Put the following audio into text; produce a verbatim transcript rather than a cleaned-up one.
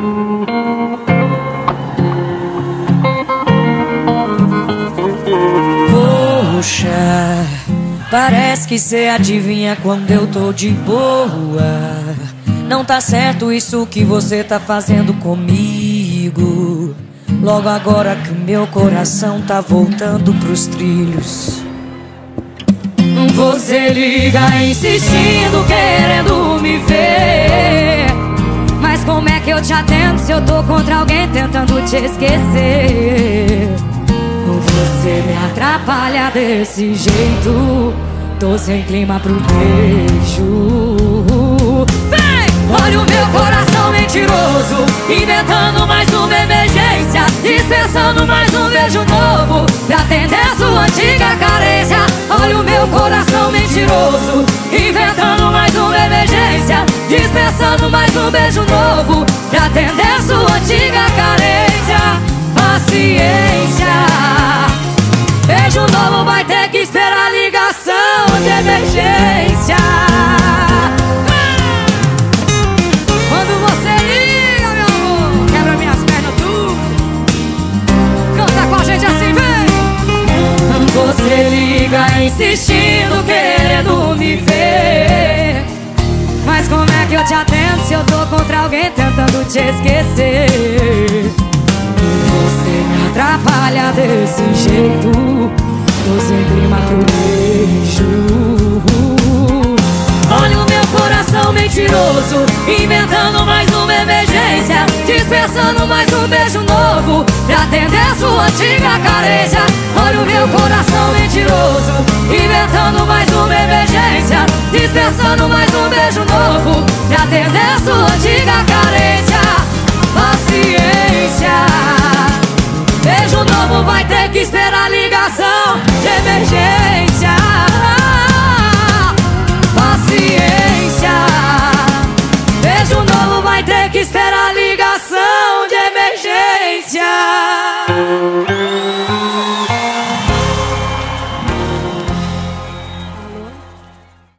Poxa, parece que cê adivinha quando eu tô de boa. Não tá certo isso que você tá fazendo comigo. Logo agora que o meu coração tá voltando pros trilhos. Você liga insistindo, querendo me ver. Mas como é que eu te atendo se eu tô contra alguém tentando te esquecer? Você me atrapalha desse jeito, tô sem clima pro beijo. Vem! Olha o meu coração mentiroso, inventando mais uma emergência, dispensando mais um beijo novo pra atender sua antiga carência. Olha o meu coração mentiroso, inventando mais uma emergência, dispensando mais um beijo novo pra atender sua antiga carência. Paciência, beijo novo vai ter que esperar a ligação de emergência. Quando você liga, meu amor, quebra minhas pernas tudo. Canta com a gente assim, vem. Você liga insistindo, querendo me ver. Mas como é que eu te atendo se eu tô contra alguém tentando te esquecer? Você me atrapalha desse jeito, tô sem clima pro beijo. Olha o meu coração mentiroso, inventando mais uma emergência, dispensando mais um beijo novo pra atender sua antiga carência. Olha o meu coração mentiroso, inventando mais uma emergência, dispensando mais um beijo novo pra atender sua antiga carência. Paciência, beijo novo vai ter que esperar